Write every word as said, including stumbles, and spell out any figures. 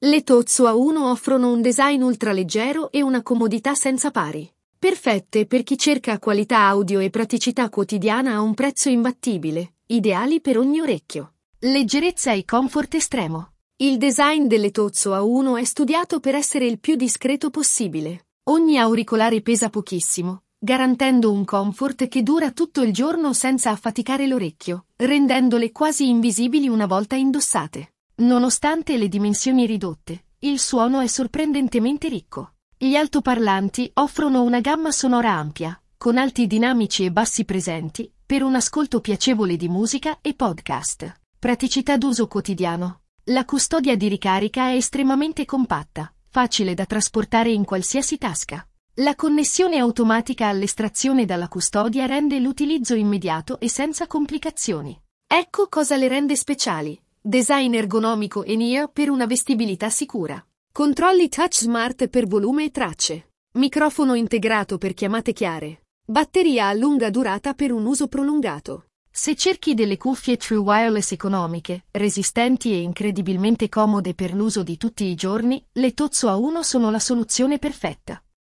Le Tozzo A uno offrono un design ultraleggero e una comodità senza pari. Perfette per chi cerca qualità audio e praticità quotidiana a un prezzo imbattibile, ideali per ogni orecchio. Leggerezza e comfort estremo. Il design delle Tozzo A uno è studiato per essere il più discreto possibile. Ogni auricolare pesa pochissimo, garantendo un comfort che dura tutto il giorno senza affaticare l'orecchio, rendendole quasi invisibili una volta indossate. Nonostante le dimensioni ridotte, il suono è sorprendentemente ricco. Gli altoparlanti offrono una gamma sonora ampia, con alti dinamici e bassi presenti, per un ascolto piacevole di musica e podcast. Praticità d'uso quotidiano. La custodia di ricarica è estremamente compatta, facile da trasportare in qualsiasi tasca. La connessione automatica all'estrazione dalla custodia rende l'utilizzo immediato e senza complicazioni. Ecco cosa le rende speciali. Design ergonomico e N I A per una vestibilità sicura. Controlli touch smart per volume e tracce. Microfono integrato per chiamate chiare. Batteria a lunga durata per un uso prolungato. Se cerchi delle cuffie True Wireless economiche, resistenti e incredibilmente comode per l'uso di tutti i giorni, le Tozzo A uno sono la soluzione perfetta.